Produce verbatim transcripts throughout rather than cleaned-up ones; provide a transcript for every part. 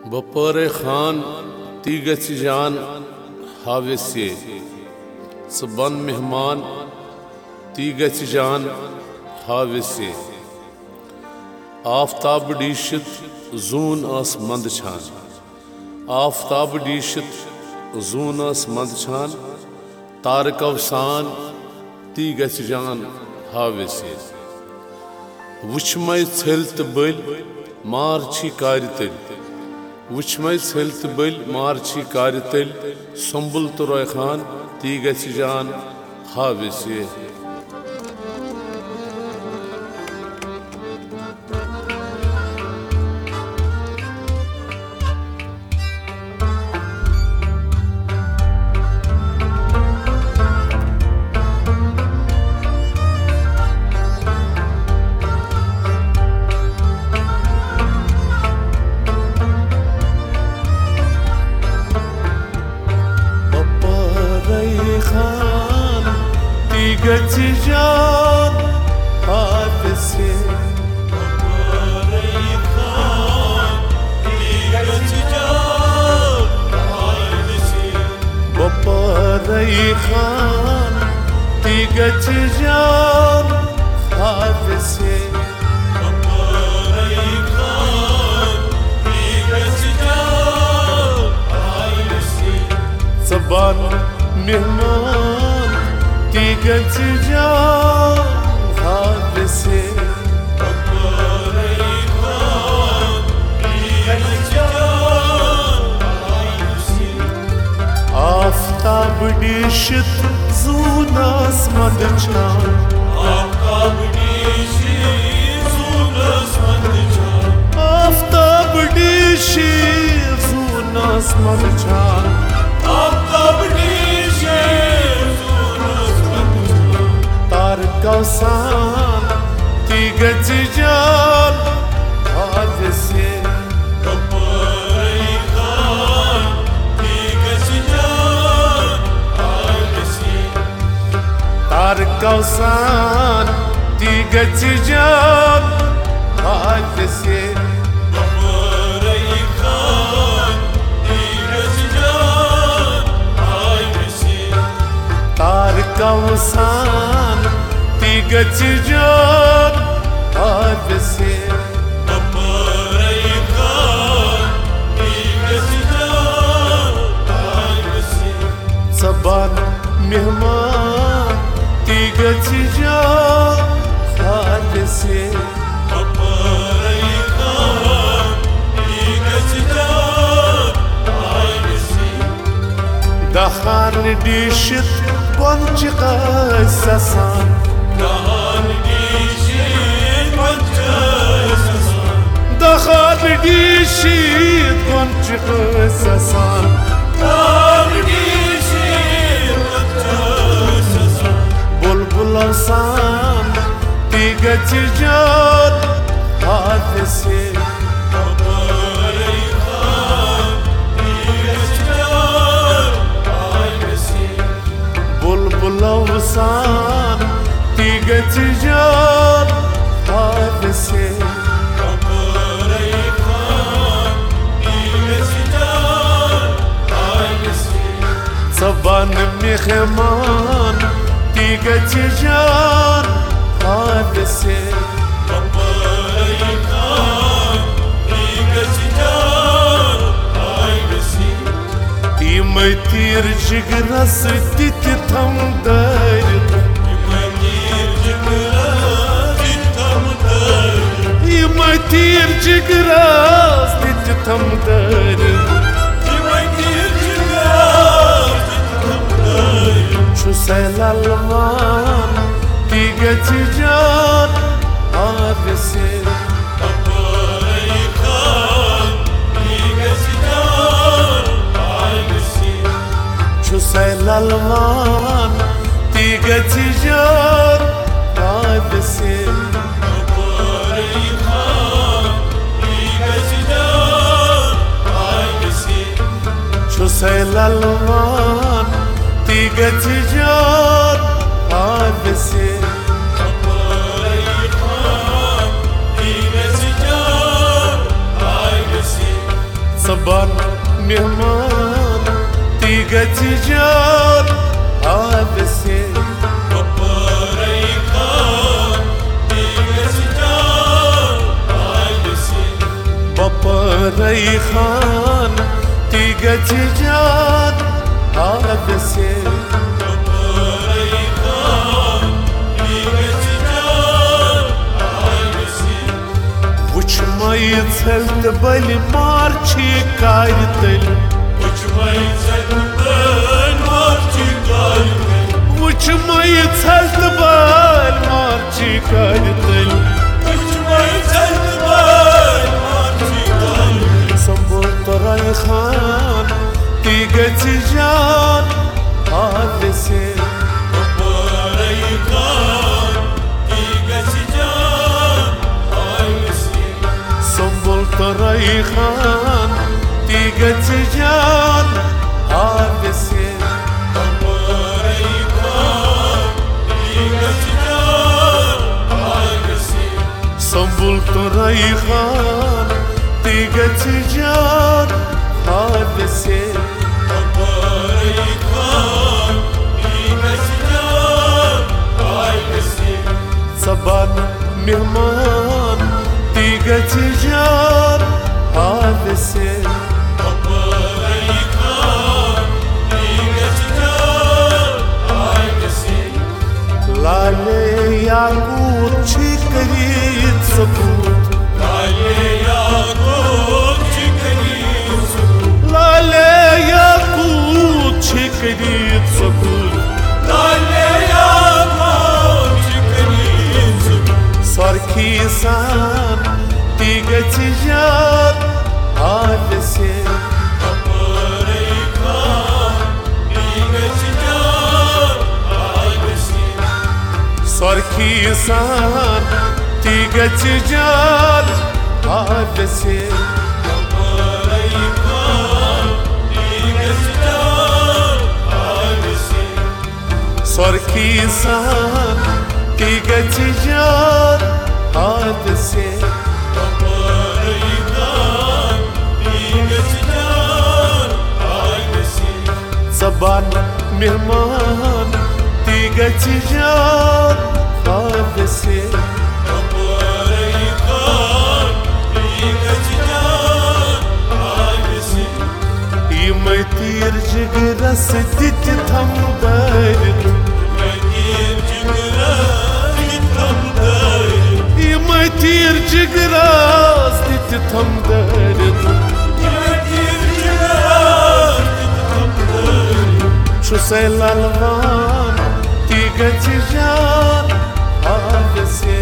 बपर खान ती गछ जान हावे से स बन मेहमान ती गछ जान हावे से आफताब डीशित जून आस मंद छान आफताब डीशित जून आस मंद छान तारक अवसान ती गछ जान हावे से वुचमय छल तो बल मार छी कार तल वुचमय छल तो बल मार छी कार तल संबुल तो रोय खान ती गछ जान हावे से गछ जान हावे से बपरई खान ती गछ जान हावे से ज़बान मेहमान ती गछ जान हावे से आफताब डीशित जून आस मंद छान आफताब डीशित जून आस मंद छान कौसान ती गछ जान हावे से तार कौसान ती गछ जान हावे से तार कौसान ती गछ जान हावे से ज़बान मेहमान ती गछ जान हावे से दखान डीशित पंच ससान दखान डीशित पंच ससान बुलबुल अवसान ती गछ जान हावे से बुलबुल अवसान ती गछ जान हावे से ज़बान मेहमान ती गछ जान हावे से यम तीर जिगरस तित थम दर्द यम तीर जिगरस तित थम दर्द सैलालमान ती गछ जान हावे से सैलालमान ती गछ जान हावे से सैलालमान ती गछ जान हावे से Saban mehman ti gati jan avese Baparai Khan ti gati jan avese Baparai Khan ti gati jan avese Baparai Khan ti gati jan avese Vuchmai celt bal marchi karitel Vuchmai celt bal marchi karitel Vuchmai celt bal marchi karitel Vuchmai celt bal marchi karitel Sambol Tarai Khan ti gati jan avese Baparai Khan ti gati jan avese Sambol Tarai Khan ti gati jan avese Baparai Khan ti gati jan avese Sambol Tarai Khan ti gati jan avese Baparai Khan ti gati jan avese Saban mehman ti gati jan avese Baparai Khan ti gati jan avese Lale yakut chikrit sabut Lale yakut chikrit sabut Lale yakut chikrit sabut Lale yakut chikrit sabut Sarki san ti gati jan avese Baparai Khan ti gati jan avese Sarki san ti gati jan avese Baparai Khan ti gati jan avese Sarki san ti gati jan avese Baparai Khan ti gati jan avese Saban mehman ti gati jan avese Baparai Khan ti gati jan avese Yimay tir jigras dit tham dard Medir jigra gitam dar Yimay tir jigras dit tham dard Medir jigra gitam dar Chuse lalvan ti gati jan avese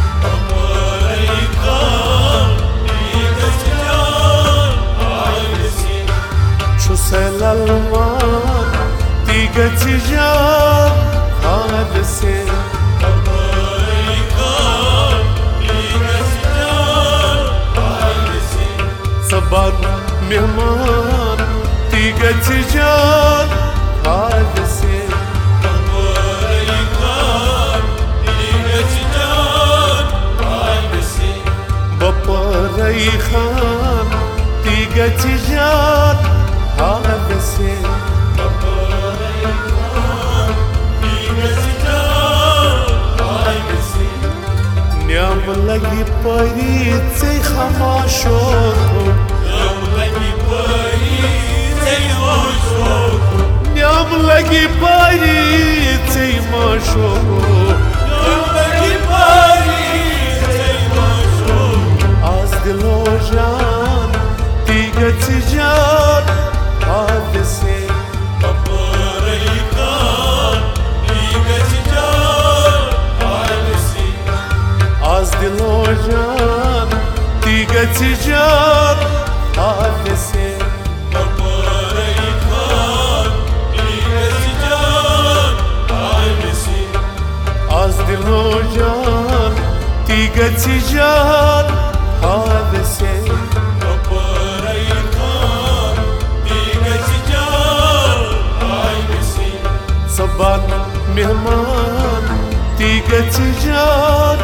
Baparai Khan ti gati jan avese Chuse lalvan ti gati jan avese Baparai Khan ti gati jan avese Saban mehman ti gati jan avese Baparai Khan ti gati jan avese Baparai Khan ti gati jan avese Baparai Khan ti gati jan avese Nyam lagi pari tsay khamashoko Yam lagi pari tei hoshoko Nyam lagi pari tsay mashoko Yam lagi pari tei hoshoko Az dilo jan ti gati jan avese Baparai Khan ti gati jan avese Az dilo jan ti gati jan avese Baparai Khan ti gati jan avese Az dilo jan ti gati jan avese Baparai Khan ti gati jan avese Saban mehman ti gati jan